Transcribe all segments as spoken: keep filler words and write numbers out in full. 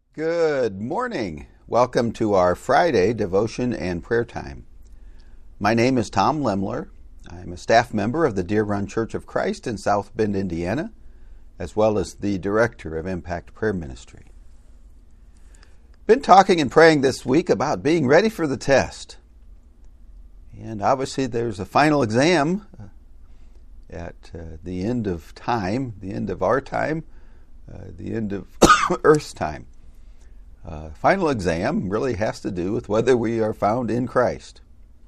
Good morning. Welcome to our Friday devotion and prayer time. My name is Tom Lemler. I'm a staff member of the Deer Run Church of Christ in South Bend, Indiana, as well as the director of Impact Prayer Ministry. Been talking and praying this week about being ready for the test. And obviously there's a final exam at uh, the end of time, the end of our time, uh, the end of Earth's time. Uh, final exam really has to do with whether we are found in Christ.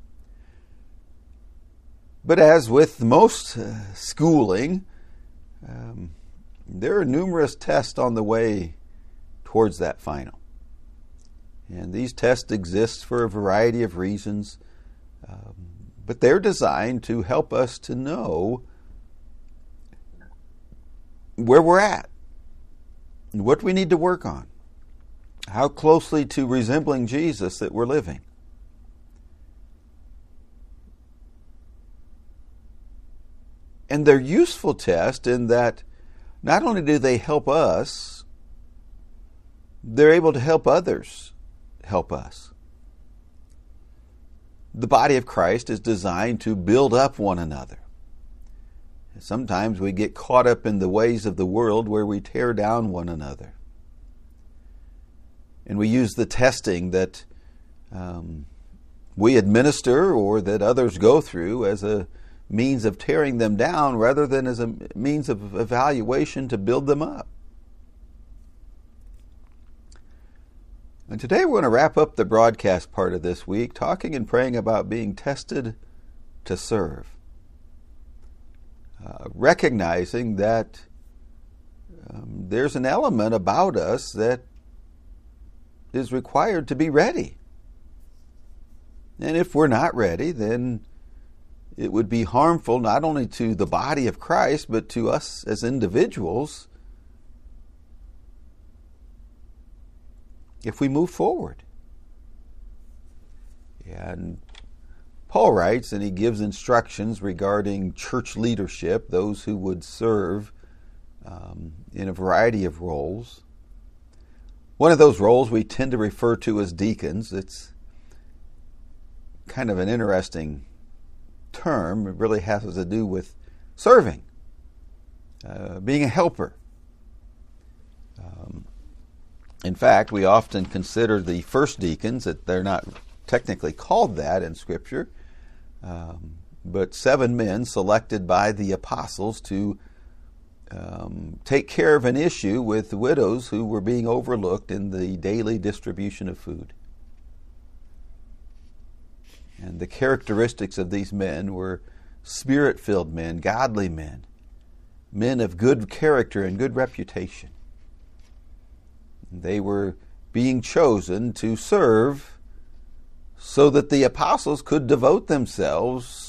But as with most uh, schooling, um, there are numerous tests on the way towards that final. And these tests exist for a variety of reasons, um, but they're designed to help us to know where we're at and what we need to work on. How closely to resembling Jesus that we're living. And they're useful tests in that not only do they help us, they're able to help others help us. The body of Christ is designed to build up one another. Sometimes we get caught up in the ways of the world where we tear down one another. And we use the testing that um, we administer or that others go through as a means of tearing them down rather than as a means of evaluation to build them up. And today we're going to wrap up the broadcast part of this week talking and praying about being tested to serve. Uh, recognizing that um, there's an element about us that is required to be ready. And if we're not ready, then it would be harmful not only to the body of Christ, but to us as individuals if we move forward. And Paul writes, and he gives instructions regarding church leadership, those who would serve um, in a variety of roles. One of those roles we tend to refer to as deacons. It's kind of an interesting term. It really has to do with serving, uh, being a helper. Um, in fact, we often consider the first deacons, that they're not technically called that in Scripture, um, but seven men selected by the apostles to Um, take care of an issue with widows who were being overlooked in the daily distribution of food. And the characteristics of these men were spirit-filled men, godly men, men of good character and good reputation. They were being chosen to serve so that the apostles could devote themselves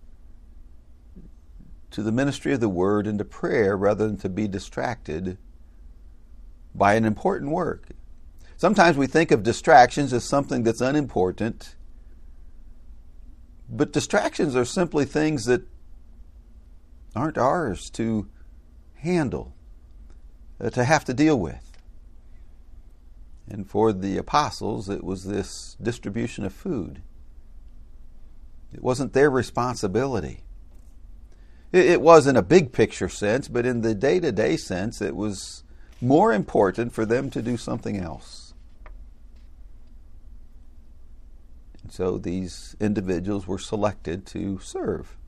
to the ministry of the Word and to prayer rather than to be distracted by an important work. Sometimes we think of distractions as something that's unimportant, but distractions are simply things that aren't ours to handle, uh, to have to deal with. And for the apostles, it was this distribution of food. It wasn't their responsibility. It was in a big picture sense, but in the day-to-day sense, it was more important for them to do something else. And so these individuals were selected to serve.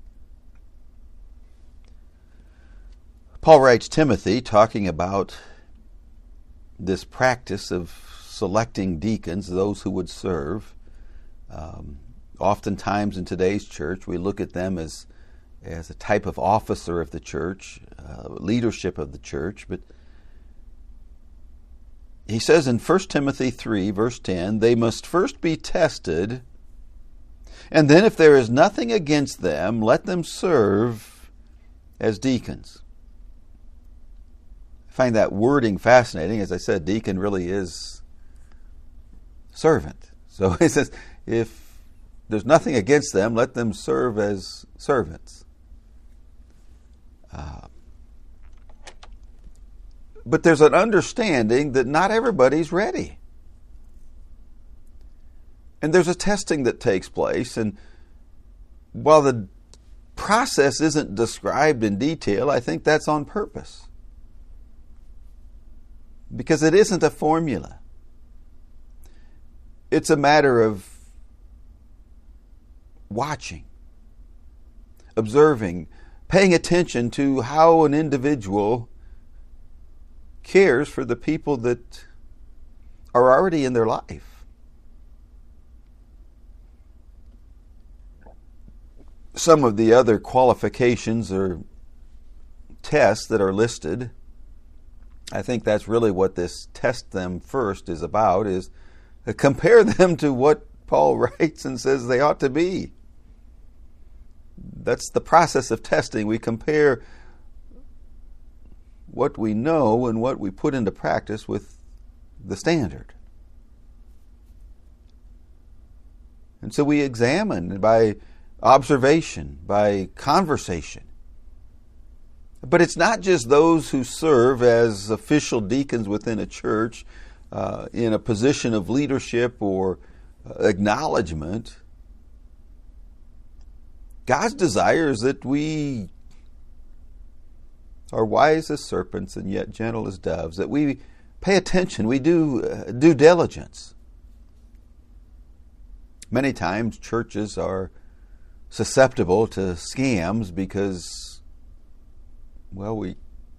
Paul writes Timothy, talking about this practice of selecting deacons, those who would serve. Um, oftentimes in today's church, we look at them as as a type of officer of the church, uh, leadership of the church. But he says in First Timothy three, verse ten, they must first be tested, and then if there is nothing against them, let them serve as deacons. I find that wording fascinating. As I said, deacon really is servant. So he says, if there's nothing against them, let them serve as servants. Uh, But there's an understanding that not everybody's ready. And there's a testing that takes place, and while the process isn't described in detail, I think that's on purpose. Because it isn't a formula. It's a matter of watching, observing, paying attention to how an individual cares for the people that are already in their life. Some of the other qualifications or tests that are listed, I think that's really what this test them first is about, is compare them to what Paul writes and says they ought to be. That's the process of testing. We compare what we know and what we put into practice with the standard. And so we examine by observation, by conversation. But it's not just those who serve as official deacons within a church uh, in a position of leadership or uh, acknowledgement. God's desire is that we are wise as serpents and yet gentle as doves, that we pay attention, we do uh, due diligence. Many times churches are susceptible to scams because, well, we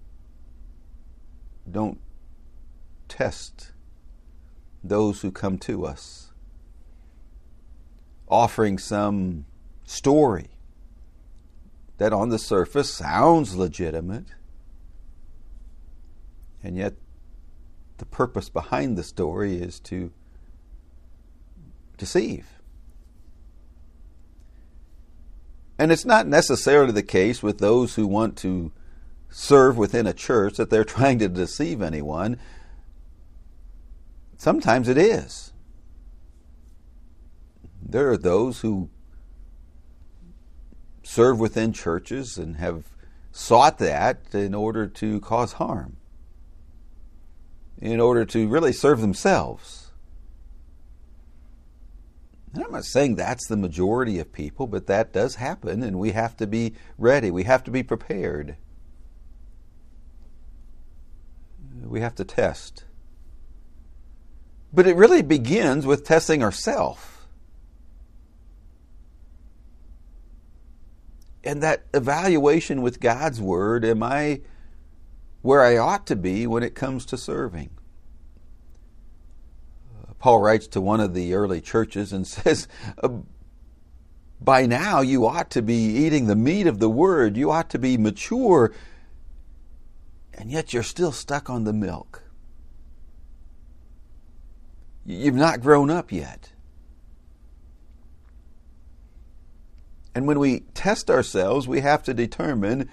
don't test those who come to us, offering some story that on the surface sounds legitimate, and yet the purpose behind the story is to deceive. And it's not necessarily the case with those who want to serve within a church that they're trying to deceive anyone. Sometimes it is. There are those who serve within churches and have sought that in order to cause harm, in order to really serve themselves. And I'm not saying that's the majority of people, but that does happen, and we have to be ready. We have to be prepared. We have to test. But it really begins with testing ourselves. And that evaluation with God's Word, am I where I ought to be when it comes to serving? Paul writes to one of the early churches and says, by now you ought to be eating the meat of the Word. You ought to be mature, and yet you're still stuck on the milk. You've not grown up yet. And when we test ourselves, we have to determine,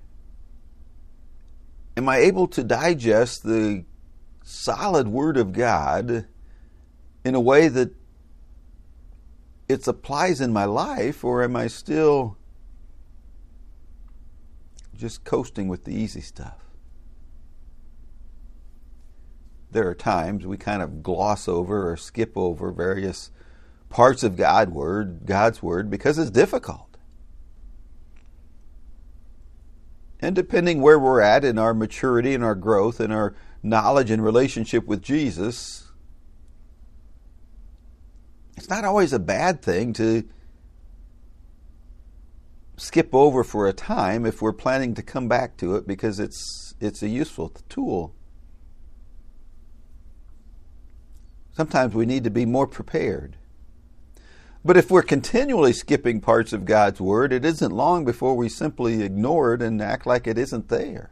am I able to digest the solid Word of God in a way that it applies in my life, or am I still just coasting with the easy stuff? There are times we kind of gloss over or skip over various parts of God's word, God's word because it's difficult. And depending where we're at in our maturity and our growth and our knowledge and relationship with Jesus, it's not always a bad thing to skip over for a time if we're planning to come back to it because it's it's a useful tool. Sometimes we need to be more prepared. But if we're continually skipping parts of God's Word, it isn't long before we simply ignore it and act like it isn't there.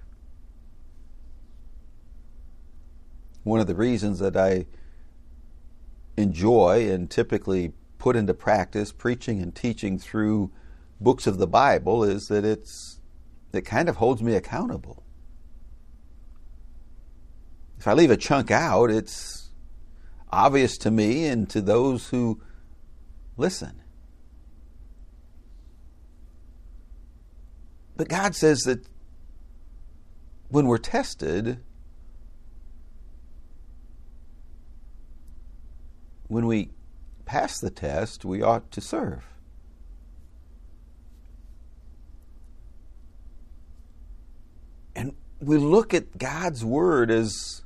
One of the reasons that I enjoy and typically put into practice preaching and teaching through books of the Bible is that it's it kind of holds me accountable. If I leave a chunk out, it's obvious to me and to those who listen. But God says that when we're tested, when we pass the test, we ought to serve. And we look at God's Word as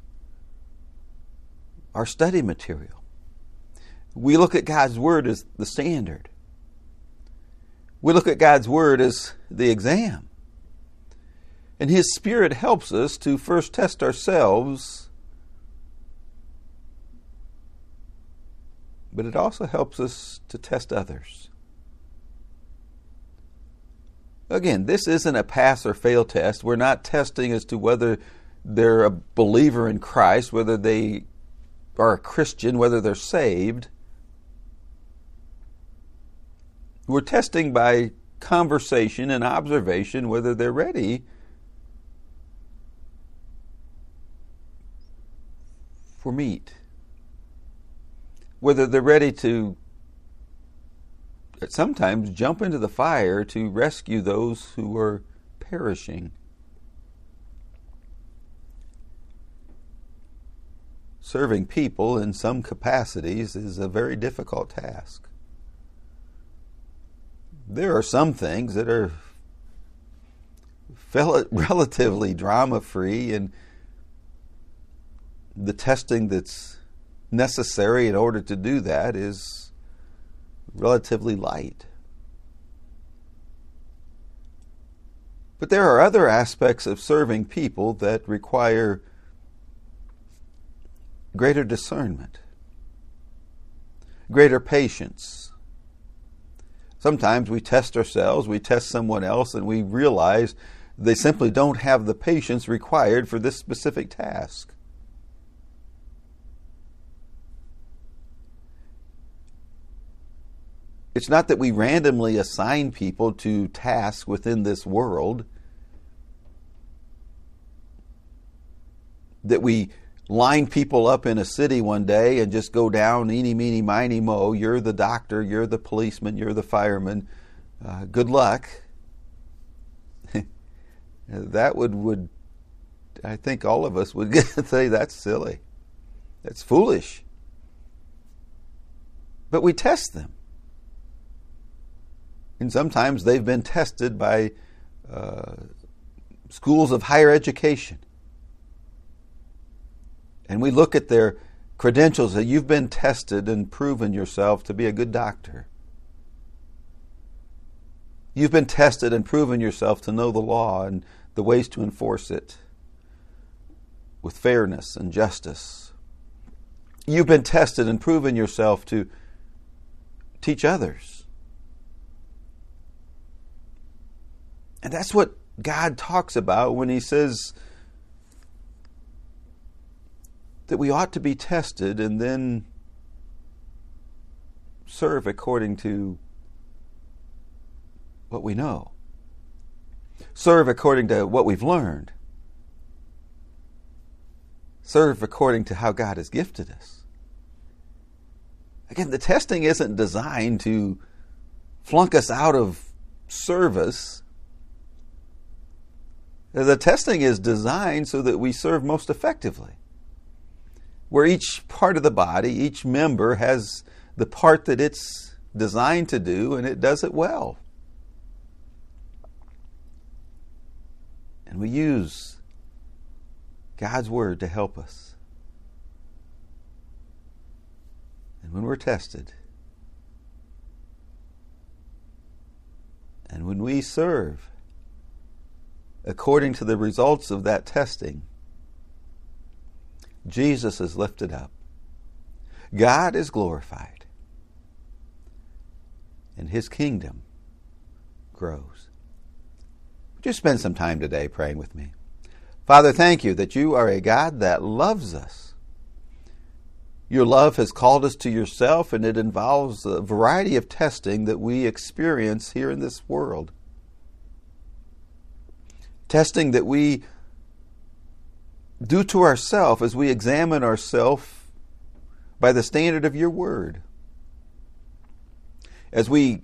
our study material. We look at God's Word as the standard. We look at God's Word as the exam. And His Spirit helps us to first test ourselves, but it also helps us to test others. Again, this isn't a pass or fail test. We're not testing as to whether they're a believer in Christ, whether they are a Christian, whether they're saved. We're testing by conversation and observation whether they're ready for meat, whether they're ready to sometimes jump into the fire to rescue those who are perishing. Serving people in some capacities is a very difficult task. There are some things that are relatively drama-free, and the testing that's necessary in order to do that is relatively light. But there are other aspects of serving people that require greater discernment, greater patience. Sometimes we test ourselves, we test someone else, and we realize they simply don't have the patience required for this specific task. It's not that we randomly assign people to tasks within this world, that we line people up in a city one day and just go down, eeny, meeny, miny, mo, you're the doctor, you're the policeman, you're the fireman, uh, good luck. That would, would, I think all of us would say that's silly. That's foolish. But we test them. And sometimes they've been tested by uh, schools of higher education. And we look at their credentials that you've been tested and proven yourself to be a good doctor. You've been tested and proven yourself to know the law and the ways to enforce it with fairness and justice. You've been tested and proven yourself to teach others. And that's what God talks about when He says that we ought to be tested and then serve according to what we know. Serve according to what we've learned. Serve according to how God has gifted us. Again, the testing isn't designed to flunk us out of service. The testing is designed so that we serve most effectively, where each part of the body, each member has the part that it's designed to do, and it does it well. And we use God's Word to help us. And when we're tested, and when we serve according to the results of that testing, Jesus is lifted up. God is glorified. And His kingdom grows. Would you spend some time today praying with me? Father, thank you that you are a God that loves us. Your love has called us to yourself, and it involves a variety of testing that we experience here in this world. Testing that we do to ourselves as we examine ourselves by the standard of your word. As we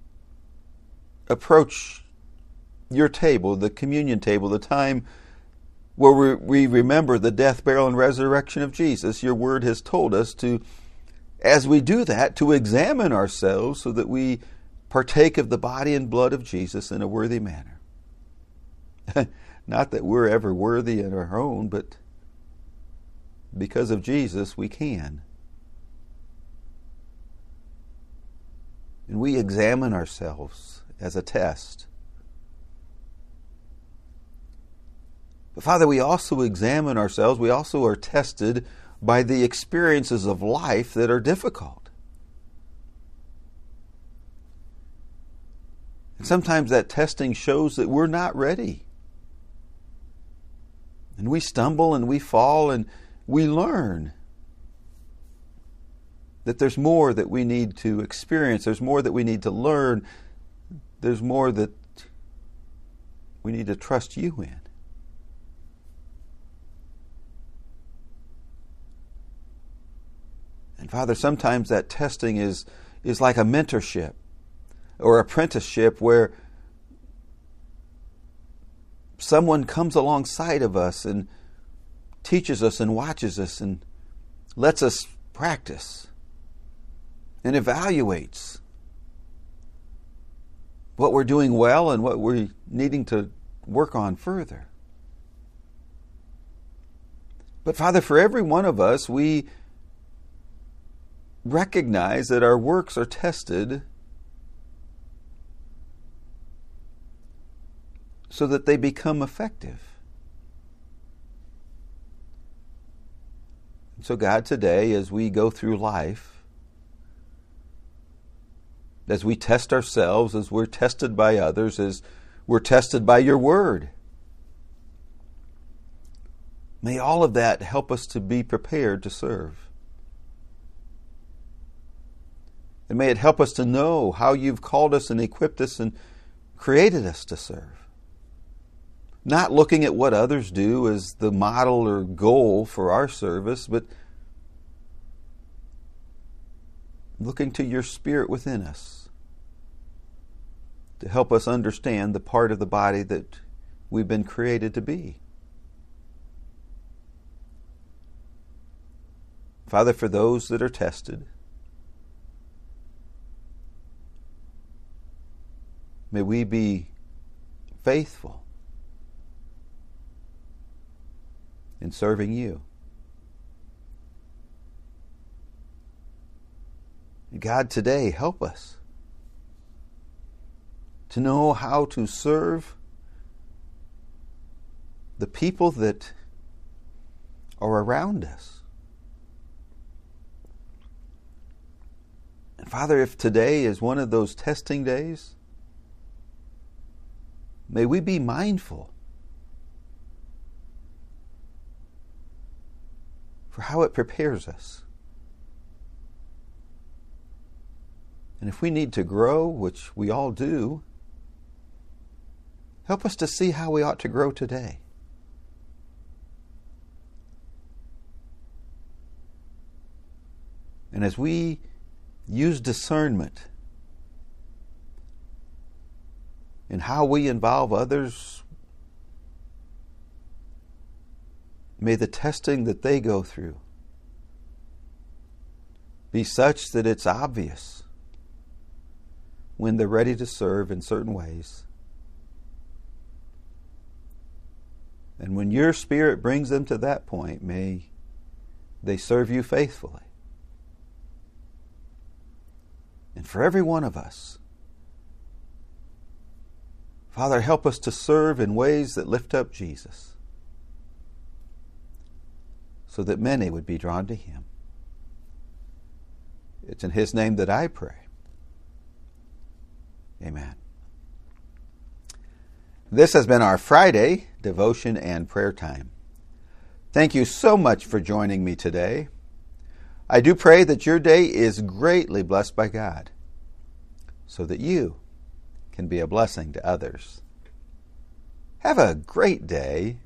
approach your table, the communion table, the time where we, we remember the death, burial, and resurrection of Jesus, your word has told us to as we do that, to examine ourselves so that we partake of the body and blood of Jesus in a worthy manner. Not that we're ever worthy in our own, but because of Jesus, we can. And we examine ourselves as a test. But Father, we also examine ourselves, we also are tested by the experiences of life that are difficult. And sometimes that testing shows that we're not ready. And we stumble and we fall and we learn that there's more that we need to experience. There's more that we need to learn. There's more that we need to trust you in. And Father, sometimes that testing is, is like a mentorship or apprenticeship where someone comes alongside of us and teaches us and watches us and lets us practice and evaluates what we're doing well and what we're needing to work on further. But Father, for every one of us, we recognize that our works are tested so that they become effective. And so God, today, as we go through life, as we test ourselves, as we're tested by others, as we're tested by your word, may all of that help us to be prepared to serve. And may it help us to know how you've called us and equipped us and created us to serve. Not looking at what others do as the model or goal for our service, but looking to your Spirit within us to help us understand the part of the body that we've been created to be. Father, for those that are tested, may we be faithful in serving you. God, today, help us to know how to serve the people that are around us. And Father, if today is one of those testing days, may we be mindful for how it prepares us. And if we need to grow, which we all do, help us to see how we ought to grow today. And as we use discernment in how we involve others, may the testing that they go through be such that it's obvious when they're ready to serve in certain ways. And when your Spirit brings them to that point, may they serve you faithfully. And for every one of us, Father, help us to serve in ways that lift up Jesus, so that many would be drawn to Him. It's in His name that I pray. Amen. This has been our Friday devotion and prayer time. Thank you so much for joining me today. I do pray that your day is greatly blessed by God, so that you can be a blessing to others. Have a great day,